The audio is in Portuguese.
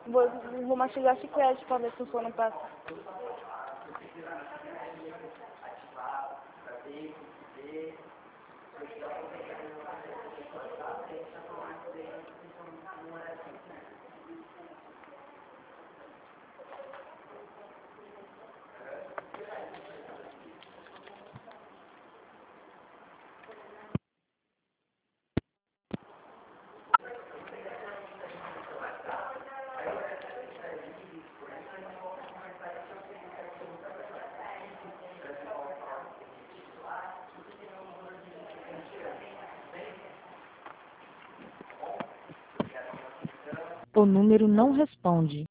Vou mastigar chiclete pra ver se o sono passa. O número não responde.